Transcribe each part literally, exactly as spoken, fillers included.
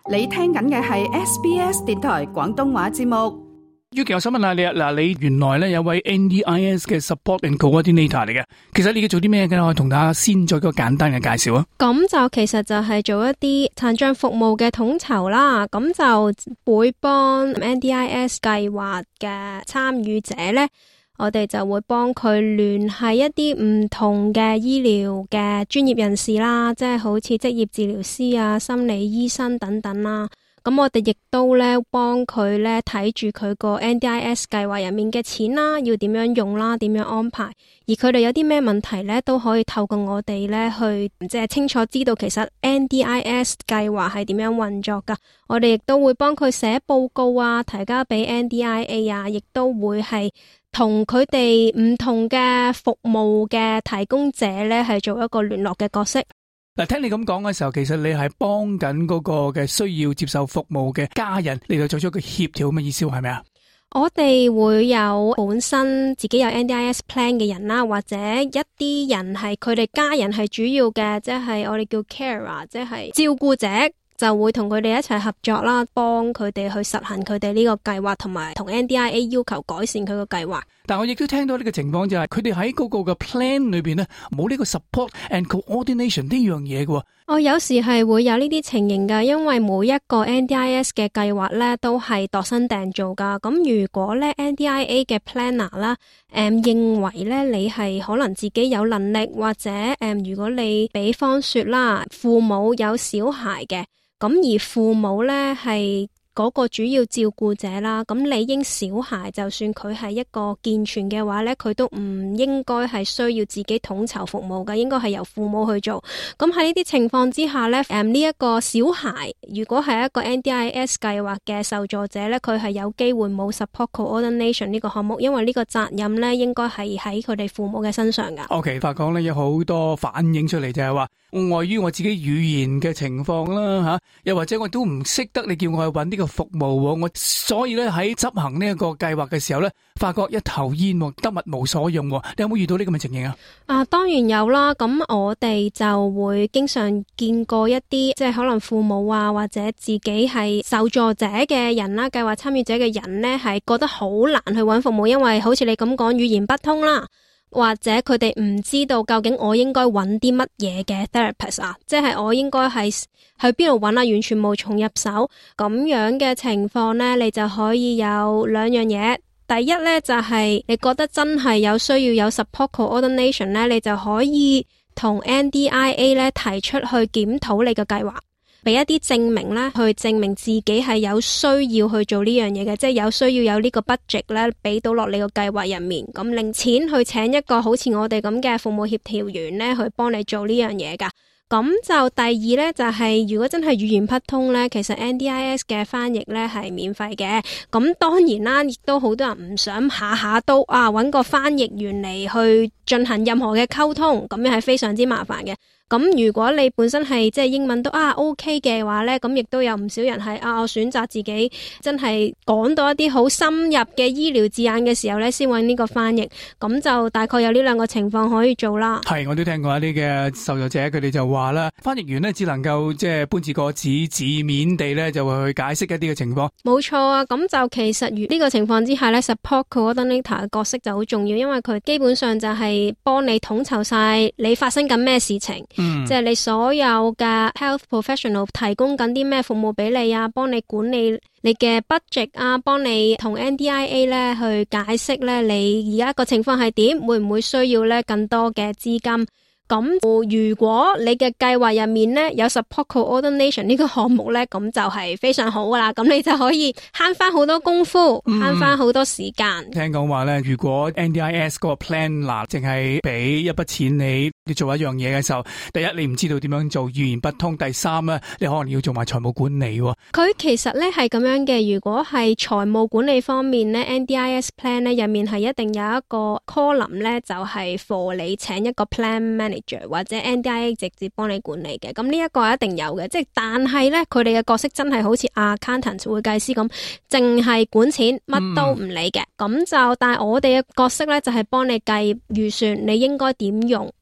你聽緊嘅係 S B S 電台廣東話節目。 Yuki， 我想問下你啊，嗱，你原來咧有位 N D I S 嘅 Support and Coordinator 嚟嘅，其實你嘅做啲咩嘅？我同大家先做一個簡單嘅介紹啊。 咁就其實就係做一啲殘障服務嘅統籌啦，咁就會幫 N D I S 計劃嘅參與者咧，我哋就會幫佢聯繫一啲唔同嘅醫療嘅專業人士啦，即係好似職業治療師啊、心理醫生等等啦。咁我哋亦都咧幫佢咧睇住佢個 N D I S 計劃入面嘅錢啦，要點樣用啦，點樣安排。而佢哋有啲咩問題咧，都可以透過我哋咧去即係清楚知道其實 N D I S 計劃係點樣運作噶。我哋亦都會幫佢寫報告啊，提交俾 N D I A 啊，亦都會係同佢哋唔同嘅服務嘅提供者咧係做一個聯絡嘅角色。 嗱，聽你咁講嘅時候，其實你係幫緊嗰個嘅需要接受服務嘅家人嚟到做出一個協調咁嘅意思，係咪啊？ 我哋會有本身自己有 N D I S plan 嘅人啦，或者一啲人係佢哋家人係主要嘅，即係我哋叫 carer， 即係照顧者。就會同佢哋一齊合作啦，幫佢哋去實行佢哋呢個計劃，同埋同 N D I A 要求改善佢個計劃。 但我亦都聽到呢個情況就係，佢哋喺嗰個嘅 plan 裏邊呢，冇呢個 support and coordination 呢樣嘢嘅。 我有時係會有呢啲情形噶，因為每一個 N D I S 嘅計劃咧都係度身訂造噶。咁如果咧 N D I A 嘅 planner 啦，誒認為咧你係可能自己有能力，或者誒如果你比方說啦，父母有小孩嘅。咁而父母咧係嗰個主要照顧者啦，咁理應小孩就算佢係一個健全嘅話咧，佢都唔應該係需要自己統籌服務嘅，應該係由父母去做。咁喺呢啲情況之下咧，誒呢一個小孩如果係一個 N D I S 計劃嘅受助者咧，佢係有機會冇 support coordination 呢個項目，因為呢個責任咧應該係喺佢哋父母嘅身上噶。 OK， 發覺咧有好多反映出嚟，就係話礙於我自己語言嘅情況啦吓，又或者我都唔識得你叫我去搵呢個服務，我所以咧喺執行呢一個計劃嘅時候咧，發覺一頭煙，得物無所用。你有冇遇到呢咁嘅情形啊？ 啊，當然有啦。咁我哋就會經常見過一啲即係可能父母啊，或者自己係受助者嘅人啦，計劃參與者嘅人咧，係覺得好難去搵服務，因為好似你咁講，語言不通啦。或者佢哋唔知道究竟我應該揾啲乜嘢嘅 therapist 啊，即係我應該係去邊度揾啊，完全無從入手。咁樣嘅情況呢，你就可以有兩樣嘢。第一呢，就係你覺得真係有需要有 support coordination 呢，你就可以同 N D I A 呢提出去檢討你嘅計劃。俾一啲證明咧，去證明自己係有需要去做呢樣嘢嘅，即係有需要有呢個 budget 咧，俾到落你個計劃入面，咁令錢去請一個好似我哋咁嘅服務協調員咧，去幫你做呢樣嘢噶。咁就第二呢，就係、是、如果真係語言不通呢，其實 N D I S 嘅翻譯呢係免費嘅。咁當然啦，亦都好多人唔想下下都啊揾個翻譯員嚟去進行任何嘅溝通，咁樣係非常之麻煩嘅。咁如果你本身係即係英文都啊 OK 嘅話呢，咁亦都有唔少人係啊我選擇自己真係講到一啲好深入嘅醫療字眼嘅時候呢，先揾呢個翻譯。咁就大概有呢兩個情況可以做啦。 係，我都聽過一啲嘅受助者，佢哋就話啦，翻譯員呢只能夠即係搬字過紙，字面地呢就會去解釋一啲嘅情況。冇錯啊，咁就其實如呢個情況之下呢 support coordinator 嘅角色就好重要，因為佢基本上就係幫你統籌晒你發生緊咩事情。嗯、即係你所有嘅 health professional 提供緊啲咩服務俾你啊，幫你管理你嘅 budget 啊，幫你同 N D I A 咧去解釋咧你而家個情況係點，會唔會需要咧更多嘅資金。咁如果你嘅計劃入面咧有 support coordination 呢個項目咧，咁就係非常好噶啦。咁你就可以慳翻好多功夫，慳翻好多時間。 聽講話咧，如果 N D I S 嗰個 plan 嗱，淨係俾一筆錢你，你做一樣嘢嘅時候，第一你唔知道點樣做，語言不通；第三咧，你可能要做埋財務管理。 佢其實咧係咁樣嘅，如果係財務管理方面咧 ，N D I S plan 咧入面係一定有一個 column 咧，就係 for 你請一個 plan manager。或者 N D I A 直接幫你管理嘅，咁呢一個一定有嘅，即係但係咧佢哋嘅角色真係好似 accountant 會計師咁，淨係管錢，乜都唔理嘅。咁、嗯、就但係我哋嘅角色咧就係幫你計預算，你應該點用。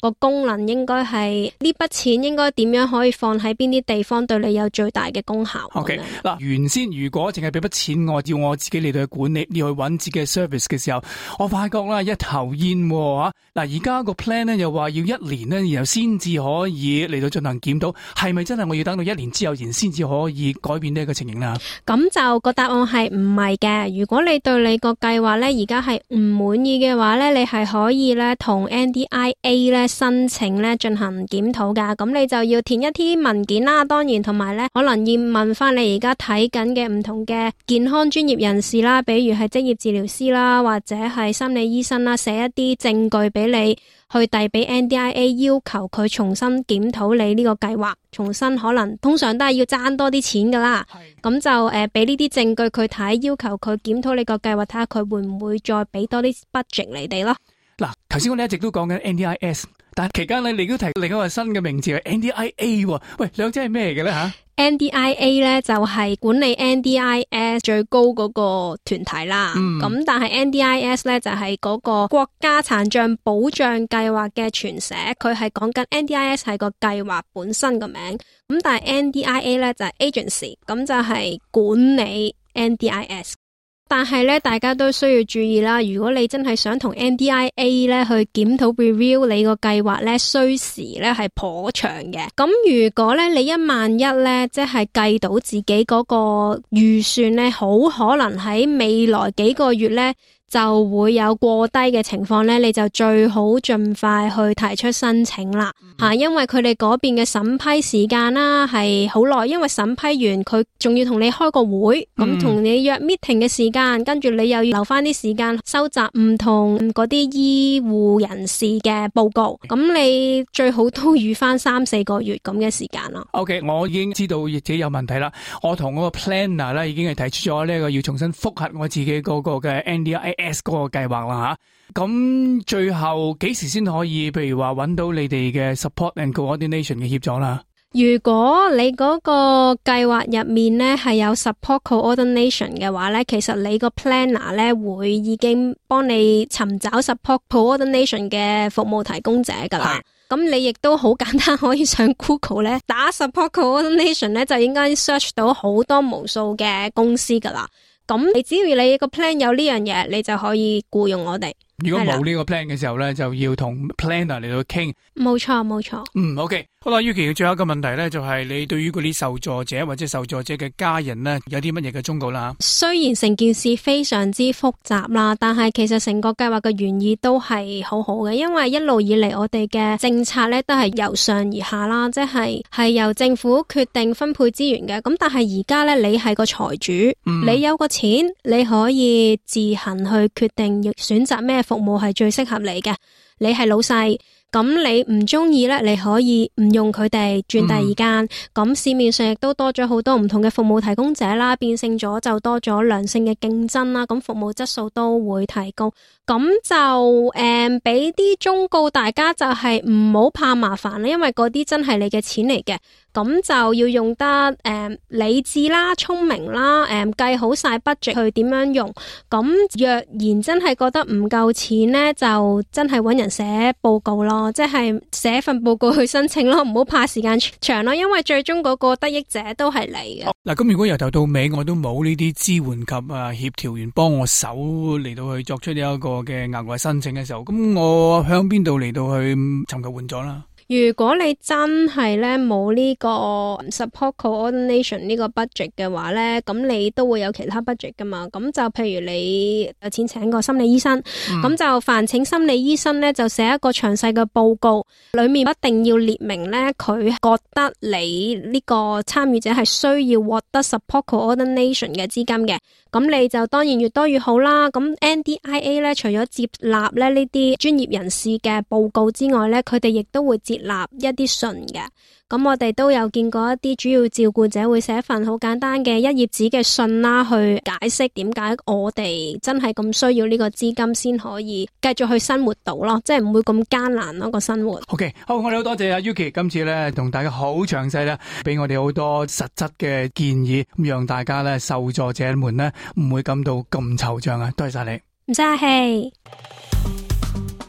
個功能應該係呢筆錢應該點樣可以放喺邊啲地方對你有最大嘅功效。 OK， 嗱，原先如果淨係俾筆錢我，要我自己嚟到去管理，要去揾自己嘅 service 嘅時候，我發覺啦一頭煙喎。嗱，而家個 plan 咧又話要一年咧，然後先至可以嚟到進行檢討，係咪真係我要等到一年之後然先至可以改變呢一個情形啦？ 咁就個答案係唔係嘅。如果你對你個計劃咧而家係唔滿意嘅話咧，你係可以咧同 N D I A 咧申請咧進行檢討噶。咁你就要填一啲文件啦，當然同埋咧可能要問翻你而家睇緊嘅唔同嘅健康專業人士啦，比如係職業治療師啦，或者係心理醫生啦，寫一啲證據俾你去遞俾 N D I A， 要求佢重新檢討你呢個計劃，重新可能通常都係要爭多啲錢噶啦。咁就誒俾呢啲證據佢睇，要求佢檢討你個計劃，睇下佢會唔會再俾多啲 budget 你哋咯。 嗱，頭先我哋一直都講緊 N D I S， 但係期間咧你都提另一個新嘅名字係 N D I A， 喂，兩者係咩嚟嘅咧吓？ N D I A 咧就係管理 N D I S 最高嗰個團體啦，咁、嗯、但係 N D I S 咧就係嗰個國家殘障保障計劃嘅全寫，佢係講緊 N D I S 係個計劃本身個名，咁但係 N D I A 咧就係 agency， 咁就係管理 N D I S。但係咧，大家都需要注意啦。如果你真係想同 N D I A 咧去檢討 review 你個計劃咧，需時咧係頗長嘅。咁如果咧你一萬一咧，即係計到自己嗰個預算咧，好可能喺未來幾個月咧就會有過低嘅情況咧，你就最好盡快去提出申請啦吓、嗯，因為佢哋嗰邊嘅審批時間啦係好耐，因為審批完佢仲要同你開個會，咁同、嗯、你約 meeting 嘅時間，跟住你又要留翻啲時間收集唔同嗰啲醫護人士嘅報告，咁你最好都預翻三四個月咁嘅時間咯。OK， 我已經知道自己有問題啦，我同我個 planner 咧已經係提出咗呢個要重新複核我自己嗰個嘅 N D I S 嗰個計劃啦吓，咁最後幾時先可以，譬如話揾到你哋嘅 support and coordination 嘅協助啦？ 如果你嗰個計劃入面咧係有 support coordination 嘅話咧，其實你個 planner 咧會已經幫你尋找 support coordination 嘅服務提供者噶啦。咁你亦都好簡單可以上 Google 咧打 support coordination 咧，就應該 search 到好多無數嘅公司噶啦。咁你只要你個 plan 有呢樣嘢，你就可以僱用我哋。 如果冇呢個 plan 嘅時候咧，就要同 planner 嚟到傾。 冇錯冇錯。嗯 OK， 好啦，Yuki 嘅最後一個問題咧，就係你對於嗰啲受助者或者受助者嘅家人咧，有啲乜嘢嘅忠告啦？雖然成件事非常之複雜啦，但係其實成個計劃嘅原意都係好好嘅，因為一路以嚟我哋嘅政策咧都係由上而下啦，即係係由政府決定分配資源嘅。咁但係而家咧，你係個財主，嗯、你有個錢，你可以自行去決定選擇咩服務係最適合你嘅。你係老細，咁你唔中意咧，你可以唔用佢哋轉第二間。咁、嗯、市面上亦都多咗好多唔同嘅服務提供者啦，變性咗就多咗良性嘅競爭啦，咁服務質素都會提高。咁就誒俾啲忠告大家，就係唔好怕麻煩啦，因為嗰啲真係你嘅錢嚟嘅。咁就要用得誒、嗯、理智啦、聰明啦，誒、嗯、計好晒 budget 去點樣用。咁若然真係覺得唔夠錢呢，就真係揾人寫報告咯，即係寫份報告去申請咯，唔好怕時間長咯，因為最終嗰個得益者都係你嘅。 嗱，咁如果由頭到尾我都冇呢啲支援及啊協調員幫我手嚟到去作出呢一個嘅額外申請嘅時候，咁我向邊度嚟到去尋求援助啦？ 如果你真係咧冇呢個 support coordination 呢個 budget 嘅話咧，咁你都會有其他 budget 噶嘛。咁就譬如你有錢請個心理醫生，咁、嗯、就煩請心理醫生咧就寫一個詳細嘅報告，裏面一定要列明咧佢覺得你呢個參與者係需要獲得 support coordination 嘅資金嘅。咁你就當然越多越好啦。咁 N D I A 咧除咗接納咧呢啲專業人士嘅報告之外咧，佢哋亦都會接納一啲信嘅。咁我哋都有見過一啲主要照顧者會寫一份好簡單嘅一頁紙嘅信啦，去解釋點解我哋真係咁需要呢個資金先可以繼續去生活到咯，即係唔會咁艱難咯個生活。 OK， 好，我哋好多謝阿 Yuki 今次咧同大家好詳細咧，俾我哋好多實質嘅建議，咁讓大家咧受助者們咧唔會感到咁惆悵啊！多謝晒你， 唔使客氣。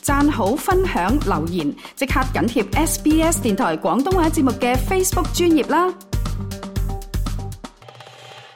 讚好、分享、留言，即刻緊貼 S B S 電台廣東話節目嘅 Facebook 專頁啦。